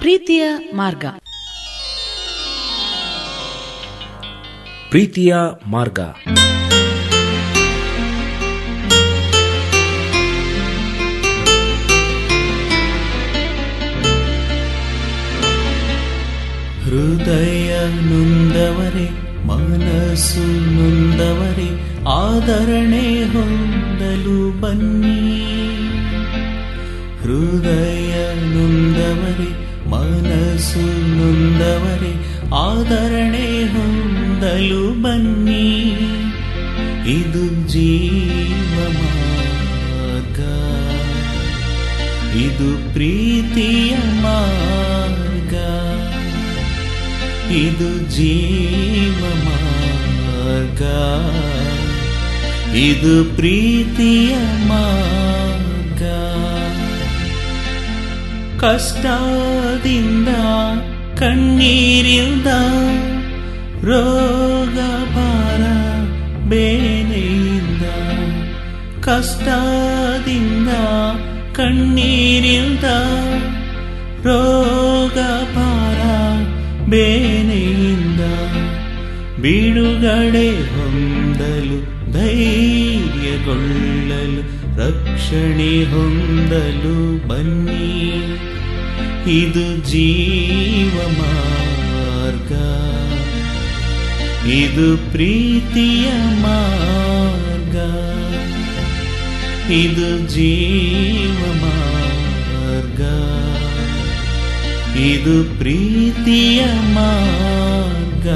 ಪ್ರೀತಿಯ ಮಾರ್ಗ. ಪ್ರೀತಿಯ ಮಾರ್ಗ. ಹೃದಯ ನೊಂದವರೇ, ಮನಸ್ಸು ನೊಂದವರೇ, ಆದರಣೆ ಹೊಂದಲು ಬನ್ನಿ. ಹೃದಯ ನೊಂದವರೇ, ಮನಸ್ಸು ನೊಂದವರೇ, ಆದರಣೆ ಹೊಂದಲು ಬನ್ನಿ. ಇದು ಜೀವ ಮಾರ್ಗ, ಇದು ಪ್ರೀತಿಯ ಮಾರ್ಗ, ಇದು ಜೀವ ಮಾರ್ಗ, ಇದು ಪ್ರೀತಿಯ ಮಾರ್ಗ. ಕಷ್ಟದಿಂದ, ಕಣ್ಣೀರಿಂದ, ರೋಗ ಭಾರ ಬೇನೆಯಿಂದ, ಕಷ್ಟದಿಂದ, ಕಣ್ಣೀರಿಂದ, ರೋಗ ಭಾರ ಬೇನೆಯಿಂದ ಬಿಡುಗಡೆ ಹೊಂದಲು, ಧೈರ್ಯಗೊಳ್ಳಲು, ರಕ್ಷಣೆ ಹೊಂದಲು ಬನ್ನಿ. ಇದು ಜೀವ ಮಾರ್ಗ, ಇದು ಪ್ರೀತಿಯ ಮಾರ್ಗ, ಇದು ಜೀವ ಮಾರ್ಗ, ಇದು ಪ್ರೀತಿಯ ಮಾರ್ಗ.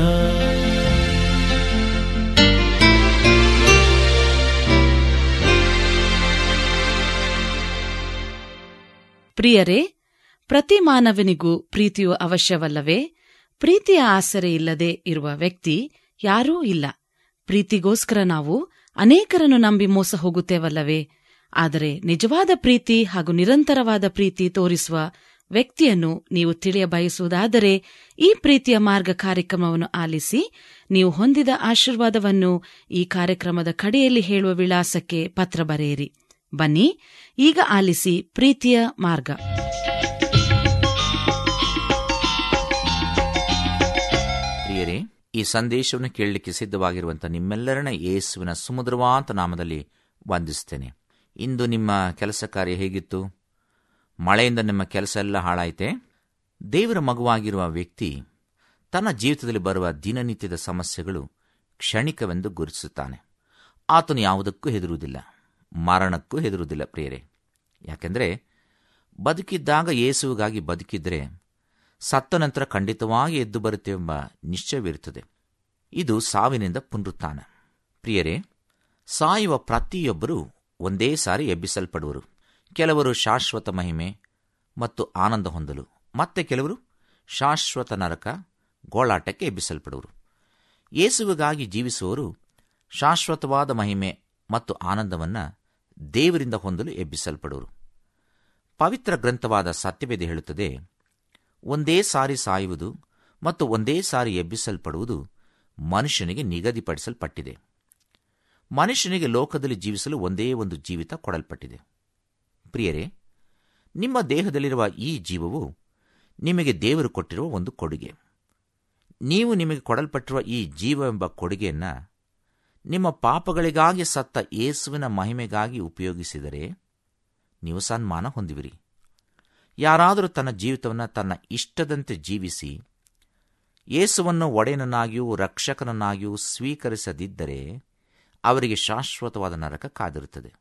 ಪ್ರಿಯರೇ, ಪ್ರತಿ ಮಾನವನಿಗೂ ಪ್ರೀತಿಯು ಅವಶ್ಯವಲ್ಲವೇ? ಪ್ರೀತಿಯ ಆಸರೆ ಇಲ್ಲದೆ ಇರುವ ವ್ಯಕ್ತಿ ಯಾರೂ ಇಲ್ಲ. ಪ್ರೀತಿಗೋಸ್ಕರ ನಾವು ಅನೇಕರನ್ನು ನಂಬಿ ಮೋಸ ಹೋಗುತ್ತೇವಲ್ಲವೇ? ಆದರೆ ನಿಜವಾದ ಪ್ರೀತಿ ಹಾಗೂ ನಿರಂತರವಾದ ಪ್ರೀತಿ ತೋರಿಸುವ ವ್ಯಕ್ತಿಯನ್ನು ನೀವು ತಿಳಿಯ ಬಯಸುವುದಾದರೆ ಈ ಪ್ರೀತಿಯ ಮಾರ್ಗ ಕಾರ್ಯಕ್ರಮವನ್ನು ಆಲಿಸಿ. ನೀವು ಹೊಂದಿದ ಆಶೀರ್ವಾದವನ್ನು ಈ ಕಾರ್ಯಕ್ರಮದ ಕಡೆಯಲ್ಲಿ ಹೇಳುವ ವಿಳಾಸಕ್ಕೆ ಪತ್ರ ಬರೆಯಿರಿ. ಬನ್ನಿ, ಈಗ ಆಲಿಸಿ ಪ್ರೀತಿಯ ಮಾರ್ಗ. ಪ್ರಿಯರೇ, ಈ ಸಂದೇಶವನ್ನು ಕೇಳಲಿಕ್ಕೆ ಸಿದ್ಧವಾಗಿರುವಂತಹ ನಿಮ್ಮೆಲ್ಲರನ್ನ ಯೇಸುವಿನ ಸುಮಧುರವಾದ ನಾಮದಲ್ಲಿ ವಂದಿಸುತ್ತೇನೆ. ಇಂದು ನಿಮ್ಮ ಕೆಲಸ ಕಾರ್ಯ ಹೇಗಿತ್ತು? ಮಳೆಯಿಂದ ನಿಮ್ಮ ಕೆಲಸ ಎಲ್ಲ ಹಾಳಾಯಿತೆ? ದೇವರ ಮಗುವಾಗಿರುವ ವ್ಯಕ್ತಿ ತನ್ನ ಜೀವಿತದಲ್ಲಿ ಬರುವ ದಿನನಿತ್ಯದ ಸಮಸ್ಯೆಗಳು ಕ್ಷಣಿಕವೆಂದು ಗುರುತಿಸುತ್ತಾನೆ. ಆತನು ಯಾವುದಕ್ಕೂ ಹೆದರುವುದಿಲ್ಲ, ಮರಣಕ್ಕೂ ಹೆದರುವುದಿಲ್ಲ. ಪ್ರಿಯರೇ, ಯಾಕೆಂದರೆ ಬದುಕಿದ್ದಾಗ ಯೇಸುವಿಗಾಗಿ ಬದುಕಿದ್ರೆ ಸತ್ತ ನಂತರ ಖಂಡಿತವಾಗಿ ಎದ್ದು ಬರುತ್ತೇವೆಂಬ ನಿಶ್ಚಯವಿರುತ್ತದೆ. ಇದು ಸಾವಿನಿಂದ ಪುನರುತ್ಥಾನ. ಪ್ರಿಯರೇ, ಸಾಯುವ ಪ್ರತಿಯೊಬ್ಬರೂ ಒಂದೇ ಸಾರಿ ಎಬ್ಬಿಸಲ್ಪಡುವರು. ಕೆಲವರು ಶಾಶ್ವತ ಮಹಿಮೆ ಮತ್ತು ಆನಂದ ಹೊಂದಲು, ಮತ್ತೆ ಕೆಲವರು ಶಾಶ್ವತ ನರಕ ಗೋಳಾಟಕ್ಕೆ ಎಬ್ಬಿಸಲ್ಪಡುವರು. ಯೇಸುವಿಗಾಗಿ ಜೀವಿಸುವವರು ಶಾಶ್ವತವಾದ ಮಹಿಮೆ ಮತ್ತು ಆನಂದವನ್ನು ದೇವರಿಂದ ಹೊಂದಲು ಎಬ್ಬಿಸಲ್ಪಡುವರು. ಪವಿತ್ರ ಗ್ರಂಥವಾದ ಸತ್ಯವೇದ ಹೇಳುತ್ತದೆ, ಒಂದೇ ಸಾರಿ ಸಾಯುವುದು ಮತ್ತು ಒಂದೇ ಸಾರಿ ಎಬ್ಬಿಸಲ್ಪಡುವುದು ಮನುಷ್ಯನಿಗೆ ನಿಗದಿಪಡಿಸಲ್ಪಟ್ಟಿದೆ. ಮನುಷ್ಯನಿಗೆ ಲೋಕದಲ್ಲಿ ಜೀವಿಸಲು ಒಂದೇ ಒಂದು ಜೀವಿತ ಕೊಡಲ್ಪಟ್ಟಿದೆ. ಪ್ರಿಯರೇ, ನಿಮ್ಮ ದೇಹದಲ್ಲಿರುವ ಈ ಜೀವವು ನಿಮಗೆ ದೇವರು ಕೊಟ್ಟಿರುವ ಒಂದು ಕೊಡುಗೆ. ನೀವು ನಿಮಗೆ ಕೊಡಲ್ಪಟ್ಟಿರುವ ಈ ಜೀವವೆಂಬ ಕೊಡುಗೆಯನ್ನು ನಿಮ್ಮ ಪಾಪಗಳಿಗಾಗಿ ಸತ್ತ ಯೇಸುವಿನ ಮಹಿಮೆಗಾಗಿ ಉಪಯೋಗಿಸಿದರೆ ನೀವು ಸನ್ಮಾನ ಹೊಂದುವಿರಿ. ಯಾರಾದರೂ ತನ್ನ ಜೀವಿತವನ್ನು ತನ್ನ ಇಷ್ಟದಂತೆ ಜೀವಿಸಿ ಯೇಸುವನ್ನು ಒಡೆಯನನ್ನಾಗಿಯೂ ರಕ್ಷಕನನ್ನಾಗಿಯೂ ಸ್ವೀಕರಿಸದಿದ್ದರೆ ಅವರಿಗೆ ಶಾಶ್ವತವಾದ ನರಕ ಕಾದಿರುತ್ತದೆ.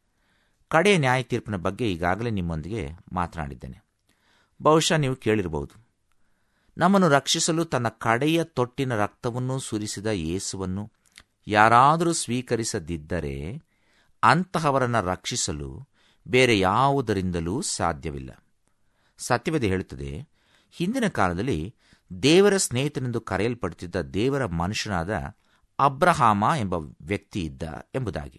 ಕಡೆಯ ನ್ಯಾಯ ತೀರ್ಪಿನ ಬಗ್ಗೆ ಈಗಾಗಲೇ ನಿಮ್ಮೊಂದಿಗೆ ಮಾತನಾಡಿದ್ದೇನೆ. ಬಹುಶಃ ನೀವು ಕೇಳಿರಬಹುದು, ನಮ್ಮನ್ನು ರಕ್ಷಿಸಲು ತನ್ನ ಕಡೆಯ ತೊಟ್ಟಿನ ರಕ್ತವನ್ನು ಸುರಿಸಿದ ಯೇಸುವನ್ನು ಯಾರಾದರೂ ಸ್ವೀಕರಿಸದಿದ್ದರೆ ಅಂತಹವರನ್ನು ರಕ್ಷಿಸಲು ಬೇರೆ ಯಾವುದರಿಂದಲೂ ಸಾಧ್ಯವಿಲ್ಲ. ಸತ್ಯವೇದ ಹೇಳುತ್ತದೆ, ಹಿಂದಿನ ಕಾಲದಲ್ಲಿ ದೇವರ ಸ್ನೇಹಿತನೆಂದು ಕರೆಯಲ್ಪಡುತ್ತಿದ್ದ ದೇವರ ಮನುಷ್ಯನಾದ ಅಬ್ರಹಾಮ ಎಂಬ ವ್ಯಕ್ತಿ ಇದ್ದ ಎಂಬುದಾಗಿ.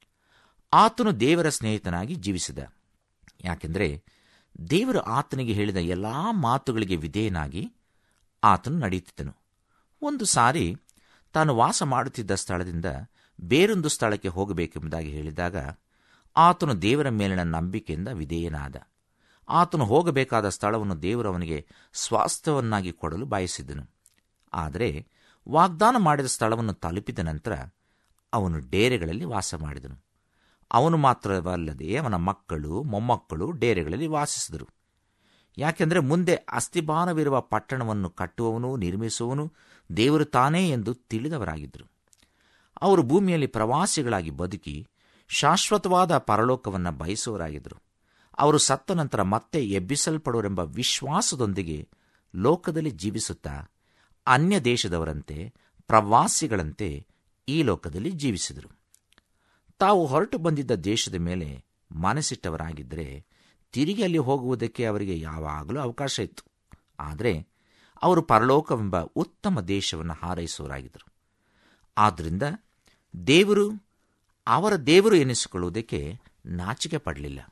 ಆತನು ದೇವರ ಸ್ನೇಹಿತನಾಗಿ ಜೀವಿಸಿದ. ಯಾಕೆಂದರೆ ದೇವರು ಆತನಿಗೆ ಹೇಳಿದ ಎಲ್ಲಾ ಮಾತುಗಳಿಗೆ ವಿಧೇಯನಾಗಿ ಆತನು ನಡೆಯುತ್ತಿದ್ದನು. ಒಂದು ಸಾರಿ ತಾನು ವಾಸ ಮಾಡುತ್ತಿದ್ದ ಸ್ಥಳದಿಂದ ಬೇರೊಂದು ಸ್ಥಳಕ್ಕೆ ಹೋಗಬೇಕೆಂಬುದಾಗಿ ಹೇಳಿದಾಗ ಆತನು ದೇವರ ಮೇಲಿನ ನಂಬಿಕೆಯಿಂದ ವಿಧೇಯನಾದ. ಆತನು ಹೋಗಬೇಕಾದ ಸ್ಥಳವನ್ನು ದೇವರು ಅವನಿಗೆ ಸ್ವಾಸ್ಥ್ಯವನ್ನಾಗಿ ಕೊಡಲು ಬಯಸಿದ್ದನು. ಆದರೆ ವಾಗ್ದಾನ ಮಾಡಿದ ಸ್ಥಳವನ್ನು ತಲುಪಿದ ನಂತರ ಅವನು ಡೇರೆಗಳಲ್ಲಿ ವಾಸ ಮಾಡಿದನು. ಅವನು ಮಾತ್ರವಲ್ಲದೆ ಅವನ ಮಕ್ಕಳು ಮೊಮ್ಮಕ್ಕಳು ಡೇರೆಗಳಲ್ಲಿ ವಾಸಿಸಿದರು. ಯಾಕೆಂದರೆ ಮುಂದೆ ಅಸ್ತಿಭಾರವಿರುವ ಪಟ್ಟಣವನ್ನು ಕಟ್ಟುವವನು ನಿರ್ಮಿಸುವವನು ದೇವರು ತಾನೇ ಎಂದು ತಿಳಿದವರಾಗಿದ್ದರು. ಅವರು ಭೂಮಿಯಲ್ಲಿ ಪ್ರವಾಸಿಗಳಾಗಿ ಬದುಕಿ ಶಾಶ್ವತವಾದ ಪರಲೋಕವನ್ನು ಬಯಸುವರಾಗಿದ್ದರು. ಅವರು ಸತ್ತ ನಂತರ ಮತ್ತೆ ಎಬ್ಬಿಸಲ್ಪಡುವರೆಂಬ ವಿಶ್ವಾಸದೊಂದಿಗೆ ಲೋಕದಲ್ಲಿ ಜೀವಿಸುತ್ತಾ ಅನ್ಯ ದೇಶದವರಂತೆ ಪ್ರವಾಸಿಗಳಂತೆ ಈ ಲೋಕದಲ್ಲಿ ಜೀವಿಸಿದರು. ತಾವು ಹೊರಟು ಬಂದಿದ್ದ ದೇಶದ ಮೇಲೆ ಮನಸ್ಸಿಟ್ಟವರಾಗಿದ್ದರೆ ತಿರುಗಿ ಅಲ್ಲಿ ಹೋಗುವುದಕ್ಕೆ ಅವರಿಗೆ ಯಾವಾಗಲೂ ಅವಕಾಶ ಇತ್ತು. ಆದರೆ ಅವರು ಪರಲೋಕವೆಂಬ ಉತ್ತಮ ದೇಶವನ್ನು ಹಾರೈಸುವರಾಗಿದ್ದರು. ಆದ್ದರಿಂದ ದೇವರು ಅವರ ದೇವರು ಎನಿಸಿಕೊಳ್ಳುವುದಕ್ಕೆ ನಾಚಿಕೆ ಪಡಲಿಲ್ಲ.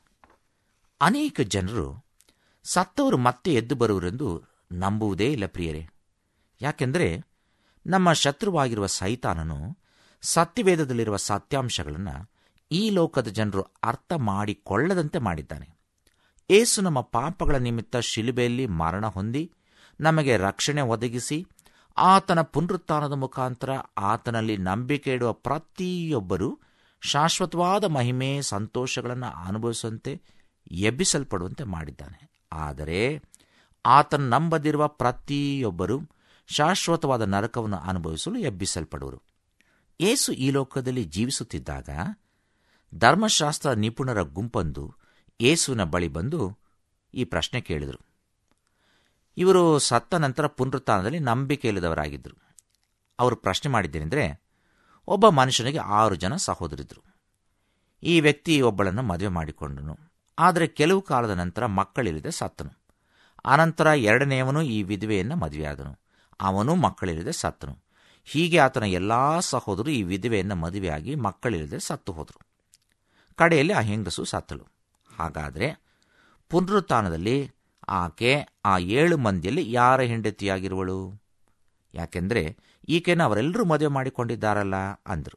ಅನೇಕ ಜನರು ಸತ್ತವರು ಮತ್ತೆ ಎದ್ದು ಬರುವರೆಂದು ನಂಬುವುದೇ ಇಲ್ಲ ಪ್ರಿಯರೇ. ಯಾಕೆಂದರೆ ನಮ್ಮ ಶತ್ರುವಾಗಿರುವ ಸೈತಾನನು ಸತ್ಯವೇದದಲ್ಲಿರುವ ಸತ್ಯಾಂಶಗಳನ್ನು ಈ ಲೋಕದ ಜನರು ಅರ್ಥ ಮಾಡಿಕೊಳ್ಳದಂತೆ ಮಾಡಿದ್ದಾನೆ. ಯೇಸು ನಮ್ಮ ಪಾಪಗಳ ನಿಮಿತ್ತ ಶಿಲುಬೆಯಲ್ಲಿ ಮರಣ ಹೊಂದಿ ನಮಗೆ ರಕ್ಷಣೆ ಒದಗಿಸಿ ಆತನ ಪುನರುತ್ಥಾನದ ಮುಖಾಂತರ ಆತನಲ್ಲಿ ನಂಬಿಕೆ ಇಡುವ ಪ್ರತಿಯೊಬ್ಬರೂ ಶಾಶ್ವತವಾದ ಮಹಿಮೆ ಸಂತೋಷಗಳನ್ನು ಅನುಭವಿಸುವಂತೆ ಎಬ್ಬಿಸಲ್ಪಡುವಂತೆ ಮಾಡಿದ್ದಾನೆ. ಆದರೆ ಆತನ ನಂಬದಿರುವ ಪ್ರತಿಯೊಬ್ಬರೂ ಶಾಶ್ವತವಾದ ನರಕವನ್ನು ಅನುಭವಿಸಲು ಎಬ್ಬಿಸಲ್ಪಡುವರು. ಯೇಸು ಈ ಲೋಕದಲ್ಲಿ ಜೀವಿಸುತ್ತಿದ್ದಾಗ ಧರ್ಮಶಾಸ್ತ್ರ ನಿಪುಣರ ಗುಂಪೊಂದು ಯೇಸುವಿನ ಬಳಿ ಬಂದು ಈ ಪ್ರಶ್ನೆ ಕೇಳಿದರು. ಇವರು ಸತ್ತ ನಂತರ ಪುನರುತ್ಥಾನದಲ್ಲಿ ನಂಬಿಕೆ ಇಲ್ಲದವರಾಗಿದ್ದರು. ಅವರು ಪ್ರಶ್ನೆ ಮಾಡಿದ್ದೇನೆಂದರೆ, ಒಬ್ಬ ಮನುಷ್ಯನಿಗೆ 6 ಜನ ಸಹೋದರಿದ್ದರು. ಈ ವ್ಯಕ್ತಿ ಒಬ್ಬಳನ್ನು ಮದುವೆ ಮಾಡಿಕೊಂಡನು. ಆದರೆ ಕೆಲವು ಕಾಲದ ನಂತರ ಮಕ್ಕಳಿಲ್ಲದೆ ಸತ್ತನು. ಆನಂತರ 2ನೇಯವನು ಈ ವಿಧವೆಯನ್ನು ಮದುವೆಯಾದನು. ಅವನು ಮಕ್ಕಳಿಲ್ಲದೆ ಸತ್ತನು. ಹೀಗೆ ಆತನ ಎಲ್ಲಾ ಸಹೋದರರು ಈ ವಿಧವೆಯನ್ನು ಮದುವೆಯಾಗಿ ಮಕ್ಕಳಿಲ್ಲದೆ ಸತ್ತು ಹೋದರು. ಕಡೆಯಲ್ಲಿ ಆ ಹೆಂಗಸು ಸತ್ತಳು. ಹಾಗಾದರೆ ಪುನರುತ್ಥಾನದಲ್ಲಿ ಆಕೆ ಆ 7 ಮಂದಿಯಲ್ಲಿ ಯಾರ ಹೆಂಡತಿಯಾಗಿರುವಳು? ಯಾಕೆಂದರೆ ಈಕೆಯನ್ನು ಅವರೆಲ್ಲರೂ ಮದುವೆ ಮಾಡಿಕೊಂಡಿದ್ದಾರಲ್ಲ ಅಂದರು.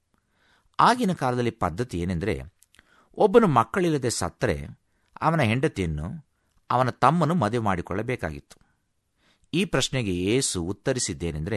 ಆಗಿನ ಕಾಲದಲ್ಲಿ ಪದ್ಧತಿ ಏನೆಂದರೆ, ಒಬ್ಬನು ಮಕ್ಕಳಿಲ್ಲದೆ ಸತ್ತರೆ ಅವನ ಹೆಂಡತಿಯನ್ನು ಅವನ ತಮ್ಮನು ಮದುವೆ ಮಾಡಿಕೊಳ್ಳಬೇಕಾಗಿತ್ತು. ಈ ಪ್ರಶ್ನೆಗೆ ಯೇಸು ಉತ್ತರಿಸಿದ್ದೇನೆಂದರೆ,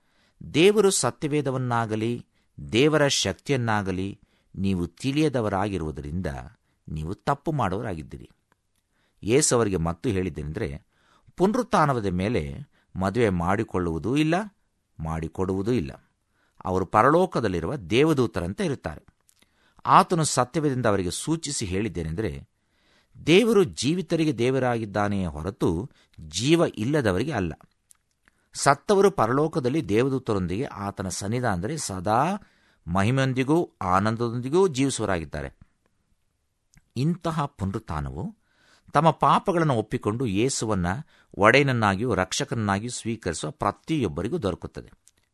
ದೇವರು ಸತ್ಯವೇದವನ್ನಾಗಲಿ ದೇವರ ಶಕ್ತಿಯನ್ನಾಗಲಿ ನೀವು ತಿಳಿಯದವರಾಗಿರುವುದರಿಂದ ನೀವು ತಪ್ಪು ಮಾಡುವವರಾಗಿದ್ದೀರಿ. ಯೇಸು ಅವರಿಗೆ ಮತ್ತು ಹೇಳಿದ್ದೇನೆಂದರೆ, ಪುನರುತ್ಥಾನದ ಮೇಲೆ ಮದುವೆ ಮಾಡಿಕೊಳ್ಳುವುದೂ ಇಲ್ಲ, ಮಾಡಿಕೊಡುವುದೂ ಇಲ್ಲ. ಅವರು ಪರಲೋಕದಲ್ಲಿರುವ ದೇವದೂತರಂತೆ ಇರುತ್ತಾರೆ. ಆತನು ಸತ್ಯವೇದದಿಂದ ಅವರಿಗೆ ಸೂಚಿಸಿ ಹೇಳಿದ್ದೇನೆಂದರೆ, ದೇವರು ಜೀವಿತರಿಗೆ ದೇವರಾಗಿದ್ದಾನೆಯೇ ಹೊರತು ಜೀವ ಇಲ್ಲದವರಿಗೆ ಅಲ್ಲ. ಸತ್ತವರು ಪರಲೋಕದಲ್ಲಿ ದೇವದೂತರೊಂದಿಗೆ ಆತನ ಸನ್ನಿಧಾನದಲ್ಲಿ ಸದಾ ಮಹಿಮೆಯೊಂದಿಗೂ ಆನಂದದೊಂದಿಗೂ ಜೀವಿಸುವರಾಗಿದ್ದಾರೆ. ಇಂತಹ ಪುನರುತ್ಥಾನವು ತಮ್ಮ ಪಾಪಗಳನ್ನು ಒಪ್ಪಿಕೊಂಡು ಯೇಸುವನ್ನು ಒಡೆಯನನ್ನಾಗಿಯೂ ರಕ್ಷಕನನ್ನಾಗಿಯೂ ಸ್ವೀಕರಿಸುವ ಪ್ರತಿಯೊಬ್ಬರಿಗೂ ದೊರಕುತ್ತದೆ.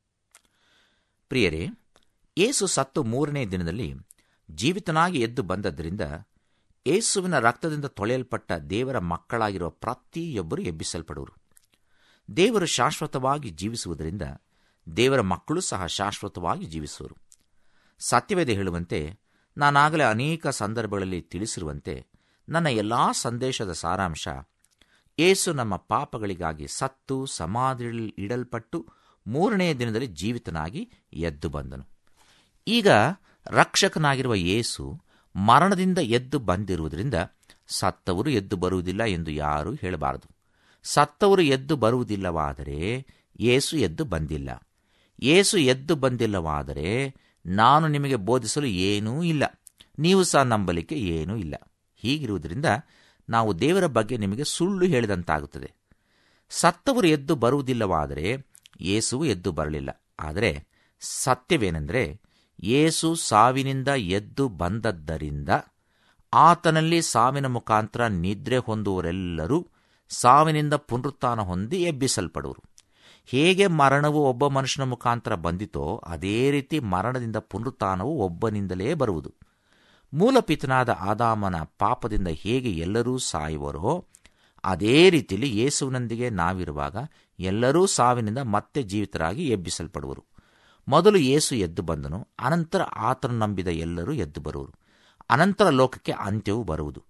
ಪ್ರಿಯರೇ, ಯೇಸು ಸತ್ತು 3ನೇ ದಿನದಲ್ಲಿ ಜೀವಿತನಾಗಿ ಎದ್ದು ಬಂದದ್ದರಿಂದ ಯೇಸುವಿನ ರಕ್ತದಿಂದ ತೊಳೆಯಲ್ಪಟ್ಟ ದೇವರ ಮಕ್ಕಳಾಗಿರುವ ಪ್ರತಿಯೊಬ್ಬರು ಎಬ್ಬಿಸಲ್ಪಡುವರು. ದೇವರು ಶಾಶ್ವತವಾಗಿ ಜೀವಿಸುವುದರಿಂದ ದೇವರ ಮಕ್ಕಳು ಸಹ ಶಾಶ್ವತವಾಗಿ ಜೀವಿಸುವರು. ಸತ್ಯವೇದ ಹೇಳುವಂತೆ, ನಾನಾಗಲೇ ಅನೇಕ ಸಂದರ್ಭಗಳಲ್ಲಿ ತಿಳಿಸಿರುವಂತೆ, ನನ್ನ ಎಲ್ಲಾ ಸಂದೇಶದ ಸಾರಾಂಶ ಯೇಸು ನಮ್ಮ ಪಾಪಗಳಿಗಾಗಿ ಸತ್ತು ಸಮಾಧಿಯಲ್ಲಿ ಇಡಲ್ಪಟ್ಟು 3ನೇ ದಿನದಲ್ಲಿ ಜೀವಿತನಾಗಿ ಎದ್ದು ಬಂದನು. ಈಗ ರಕ್ಷಕನಾಗಿರುವ ಯೇಸು ಮರಣದಿಂದ ಎದ್ದು ಬಂದಿರುವುದರಿಂದ ಸತ್ತವರು ಎದ್ದು ಬರುವುದಿಲ್ಲ ಎಂದು ಯಾರೂ ಹೇಳಬಾರದು. ಸತ್ತವರು ಎದ್ದು ಬರುವುದಿಲ್ಲವಾದರೆ ಯೇಸು ಎದ್ದು ಬಂದಿಲ್ಲ. ಯೇಸು ಎದ್ದು ಬಂದಿಲ್ಲವಾದರೆ ನಾನು ನಿಮಗೆ ಬೋಧಿಸಲು ಏನೂ ಇಲ್ಲ, ನೀವು ಸಹ ನಂಬಲಿಕ್ಕೆ ಏನೂ ಇಲ್ಲ. ಹೀಗಿರುವುದರಿಂದ ನಾವು ದೇವರ ಬಗ್ಗೆ ನಿಮಗೆ ಸುಳ್ಳು ಹೇಳಿದಂತಾಗುತ್ತದೆ. ಸತ್ತವರು ಎದ್ದು ಬರುವುದಿಲ್ಲವಾದರೆ ಯೇಸುವು ಎದ್ದು ಬರಲಿಲ್ಲ. ಆದರೆ ಸತ್ಯವೇನೆಂದರೆ, ಯೇಸು ಸಾವಿನಿಂದ ಎದ್ದು ಬಂದದ್ದರಿಂದ ಆತನಲ್ಲಿ ಸಾವಿನ ಮುಖಾಂತರ ನಿದ್ರೆ ಹೊಂದುವರೆಲ್ಲರೂ ಸಾವಿನಿಂದ ಪುನರುತ್ಥಾನ ಹೊಂದಿ ಎಬ್ಬಿಸಲ್ಪಡುವರು. ಹೇಗೆ ಮರಣವು ಒಬ್ಬ ಮನುಷ್ಯನ ಮುಖಾಂತರ ಬಂದಿತೋ ಅದೇ ರೀತಿ ಮರಣದಿಂದ ಪುನರುತ್ಥಾನವು ಒಬ್ಬನಿಂದಲೇ ಬರುವುದು. ಮೂಲಪಿತನಾದ ಆದಾಮನ ಪಾಪದಿಂದ ಹೇಗೆ ಎಲ್ಲರೂ ಸಾಯುವರೋ ಅದೇ ರೀತಿಯಲ್ಲಿ ಯೇಸುವಿನೊಂದಿಗೆ ನಾವಿರುವಾಗ ಎಲ್ಲರೂ ಸಾವಿನಿಂದ ಮತ್ತೆ ಜೀವಿತರಾಗಿ ಎಬ್ಬಿಸಲ್ಪಡುವರು. ಮೊದಲು ಯೇಸು ಎದ್ದು ಬಂದನು, ಅನಂತರ ಆತನು ನಂಬಿದ ಎಲ್ಲರೂ ಎದ್ದು ಬರುವರು. ಅನಂತರ ಲೋಕಕ್ಕೆ ಅಂತ್ಯವು ಬರುವುದು.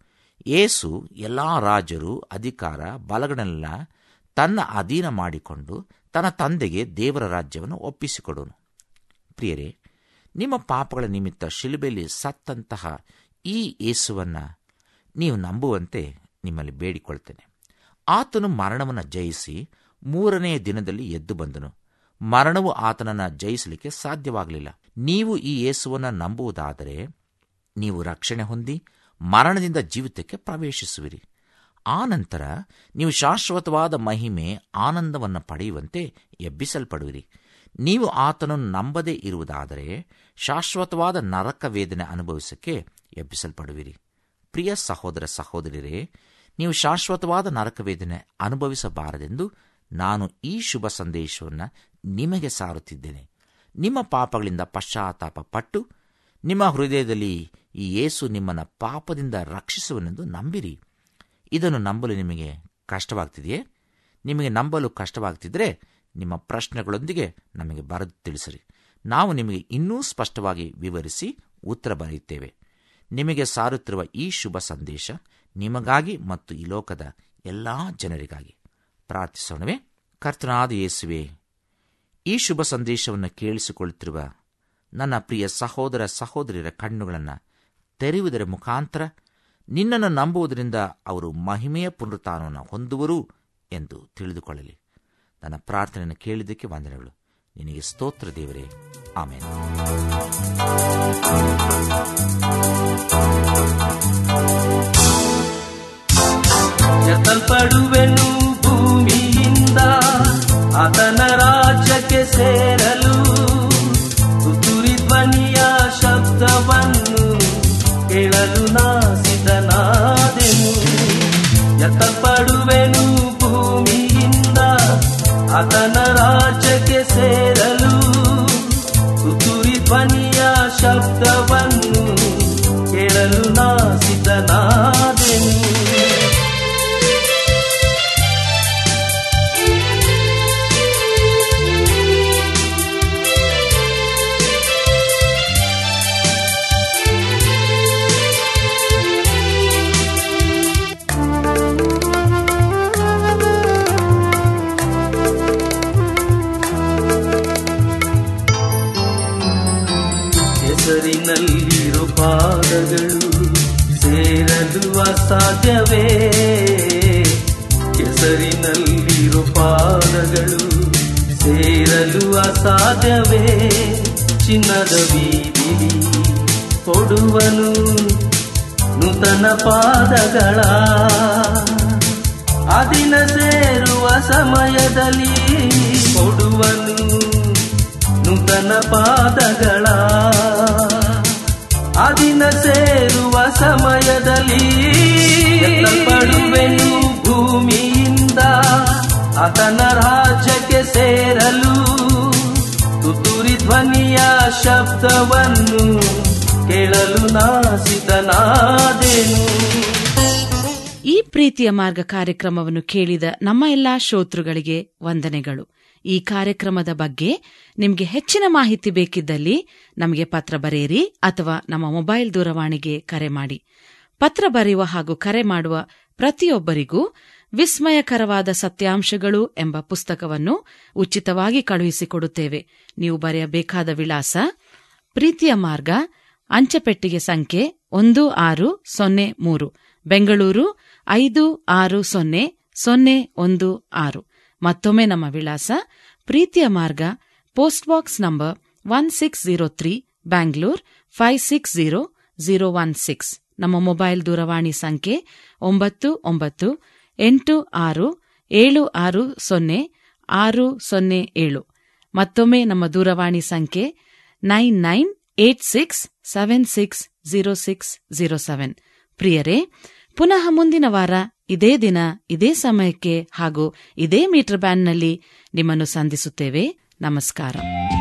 ಯೇಸು ಎಲ್ಲಾ ರಾಜರು, ಅಧಿಕಾರ, ಬಲಗಳನ್ನೆಲ್ಲ ತನ್ನ ಅಧೀನ ಮಾಡಿಕೊಂಡು ತನ್ನ ತಂದೆಗೆ ದೇವರ ರಾಜ್ಯವನ್ನು ಒಪ್ಪಿಸಿಕೊಡುವನು. ಪ್ರಿಯರೇ, ನಿಮ್ಮ ಪಾಪಗಳ ನಿಮಿತ್ತ ಶಿಲುಬೆಯಲ್ಲಿ ಸತ್ತಂತಹ ಈ ಯೇಸುವನ್ನು ನೀವು ನಂಬುವಂತೆ ನಿಮ್ಮಲ್ಲಿ ಬೇಡಿಕೊಳ್ತೇನೆ. ಆತನು ಮರಣವನ್ನು ಜಯಿಸಿ 3ನೇ ದಿನದಲ್ಲಿ ಎದ್ದು ಬಂದನು. ಮರಣವು ಆತನನ್ನು ಜಯಿಸಲಿಕ್ಕೆ ಸಾಧ್ಯವಾಗಲಿಲ್ಲ. ನೀವು ಈ ಯೇಸುವನ್ನು ನಂಬುವುದಾದರೆ ನೀವು ರಕ್ಷಣೆ ಹೊಂದಿ ಮರಣದಿಂದ ಜೀವಿತಕ್ಕೆ ಪ್ರವೇಶಿಸುವಿರಿ. ಆ ನಂತರ ನೀವು ಶಾಶ್ವತವಾದ ಮಹಿಮೆ, ಆನಂದವನ್ನು ಪಡೆಯುವಂತೆ ಎಬ್ಬಿಸಲ್ಪಡುವಿರಿ. ನೀವು ಆತನನ್ನು ನಂಬದೇ ಇರುವುದಾದರೆ ಶಾಶ್ವತವಾದ ನರಕ ವೇದನೆ ಅನುಭವಿಸಕ್ಕೆ ಎಬ್ಬಿಸಲ್ಪಡುವಿರಿ. ಪ್ರಿಯ ಸಹೋದರ ಸಹೋದರಿಯರೇ, ನೀವು ಶಾಶ್ವತವಾದ ನರಕ ವೇದನೆ ಅನುಭವಿಸಬಾರದೆಂದು ನಾನು ಈ ಶುಭ ಸಂದೇಶವನ್ನು ನಿಮಗೆ ಸಾರುತ್ತಿದ್ದೇನೆ. ನಿಮ್ಮ ಪಾಪಗಳಿಂದ ಪಶ್ಚಾತ್ತಾಪ ಪಟ್ಟು ನಿಮ್ಮ ಹೃದಯದಲ್ಲಿ ಈ ಯೇಸು ನಿಮ್ಮನ್ನು ಪಾಪದಿಂದ ರಕ್ಷಿಸುವನೆಂದು ನಂಬಿರಿ. ಇದನ್ನು ನಂಬಲು ನಿಮಗೆ ಕಷ್ಟವಾಗ್ತಿದೆಯೇ? ನಿಮಗೆ ನಂಬಲು ಕಷ್ಟವಾಗ್ತಿದ್ರೆ ನಿಮ್ಮ ಪ್ರಶ್ನೆಗಳೊಂದಿಗೆ ನಮಗೆ ಬರೆದು ತಿಳಿಸಿರಿ. ನಾವು ನಿಮಗೆ ಇನ್ನೂ ಸ್ಪಷ್ಟವಾಗಿ ವಿವರಿಸಿ ಉತ್ತರ ಬರೆಯುತ್ತೇವೆ. ನಿಮಗೆ ಸಾರುತ್ತಿರುವ ಈ ಶುಭ ಸಂದೇಶ ನಿಮಗಾಗಿ ಮತ್ತು ಈ ಲೋಕದ ಎಲ್ಲಾ ಜನರಿಗಾಗಿ. ಪ್ರಾರ್ಥಿಸೋಣವೇ? ಕರ್ತನಾದ ಯೇಸುವೆ, ಈ ಶುಭ ಸಂದೇಶವನ್ನು ಕೇಳಿಸಿಕೊಳ್ಳುತ್ತಿರುವ ನನ್ನ ಪ್ರಿಯ ಸಹೋದರ ಸಹೋದರಿಯರ ಕಣ್ಣುಗಳನ್ನು ತೆರೆಯುವುದರ ಮುಖಾಂತರ ನಿನ್ನನ್ನು ನಂಬುವುದರಿಂದ ಅವರು ಮಹಿಮೆಯ ಪುನರುತ್ಥಾನವನ್ನು ಹೊಂದುವರು ಎಂದು ತಿಳಿದುಕೊಳ್ಳಲಿ. ನನ್ನ ಪ್ರಾರ್ಥನೆಯನ್ನು ಕೇಳಿದ್ದಕ್ಕೆ ವಂದನೆಗಳು. ನಿನಗೆ ಸ್ತೋತ್ರ ದೇವರೇ, ಆಮೆನ್. ಎತ್ತಲ್ಪಡುವೆನು ಭೂಮಿಯಿಂದ ಆತನ ರಾಜ್ಯಕ್ಕೆ ಸೇರಲು, ತುತ್ತೂರಿ ಧ್ವನಿಯ ಶಬ್ದವನ್ನು ಕೇಳಲು ನಾಸಿದನಾದೆನು. ಎತ್ತಲ್ಪಡುವೆನು ಭೂಮಿಯಿಂದ ಆತನ ರಾಜ್ಯಕ್ಕೆ ಸೇರಲು, ತುತ್ತೂರಿ ಧ್ವನಿಯ ಶಬ್ದವನ್ನು ಕೇಳಲು ನಾಸಿದನಾದೆನು. ಹೆಸರಿನಲ್ಲಿರೋ ಪಾದಗಳು ಸೇರಲು ಅಸಾಧ್ಯವೇ? ಹೆಸರಿನಲ್ಲಿರೋ ಪಾದಗಳು ಸೇರಲು ಅಸಾಧ್ಯವೇ? ಚಿನ್ನದ ಬೀದಿಲಿ ಕೊಡುವನು ನೂತನ ಪಾದಗಳ, ಅದಿನ ಸೇರುವ ಸಮಯದಲ್ಲಿ ಕೊಡುವನು ನೂತನ ಪಾದಗಳ, ಅದಿನ ಸೇರುವ ಸಮಯದಲ್ಲಿ ಎತ್ತಲ್ಪಡುವೆನು ಭೂಮಿಯಿಂದ ಆತನ ರಾಜ್ಯಕ್ಕೆ ಸೇರಲು, ತುತ್ತೂರಿ ಧ್ವನಿಯ ಶಬ್ದವನ್ನು ಕೇಳಲು ನಾಸಿದನಾದೆನು. ಈ ಪ್ರೀತಿಯ ಮಾರ್ಗ ಕಾರ್ಯಕ್ರಮವನ್ನು ಕೇಳಿದ ನಮ್ಮ ಎಲ್ಲಾ ಶ್ರೋತೃಗಳಿಗೆ ವಂದನೆಗಳು. ಈ ಕಾರ್ಯಕ್ರಮದ ಬಗ್ಗೆ ನಿಮಗೆ ಹೆಚ್ಚಿನ ಮಾಹಿತಿ ಬೇಕಿದ್ದಲ್ಲಿ ನಮಗೆ ಪತ್ರ ಬರೆಯಿರಿ ಅಥವಾ ನಮ್ಮ ಮೊಬೈಲ್ ದೂರವಾಣಿಗೆ ಕರೆ ಮಾಡಿ. ಪತ್ರ ಬರೆಯುವ ಹಾಗೂ ಕರೆ ಮಾಡುವ ಪ್ರತಿಯೊಬ್ಬರಿಗೂ ವಿಸ್ಮಯಕರವಾದ ಸತ್ಯಾಂಶಗಳು ಎಂಬ ಪುಸ್ತಕವನ್ನು ಉಚಿತವಾಗಿ ಕಳುಹಿಸಿಕೊಡುತ್ತೇವೆ. ನೀವು ಬರೆಯಬೇಕಾದ ವಿಳಾಸ: ಪ್ರೀತಿಯ ಮಾರ್ಗ, ಅಂಚೆಪೆಟ್ಟಿಗೆ ಸಂಖ್ಯೆ 1603, ಬೆಂಗಳೂರು 560016. ಮತ್ತೊಮ್ಮೆ ನಮ್ಮ ವಿಳಾಸ: ಪ್ರೀತಿಯ ಮಾರ್ಗ, ಪೋಸ್ಟ್ ಬಾಕ್ಸ್ ನಂಬರ್ 1603, ಬ್ಯಾಂಗ್ಳೂರ್ 560016. ನಮ್ಮ ಮೊಬೈಲ್ ದೂರವಾಣಿ ಸಂಖ್ಯೆ 9986760607. ಮತ್ತೊಮ್ಮೆ ನಮ್ಮ ದೂರವಾಣಿ ಸಂಖ್ಯೆ 9986760607. ಪ್ರಿಯರೇ, ಪುನಃ ಮುಂದಿನ ವಾರ ಇದೇ ದಿನ ಇದೇ ಸಮಯಕ್ಕೆ ಹಾಗೂ ಇದೇ ಮೀಟರ್ ಬ್ಯಾಂಡ್ನಲ್ಲಿ ನಿಮ್ಮನ್ನು ಸಂಧಿಸುತ್ತೇವೆ. ನಮಸ್ಕಾರ.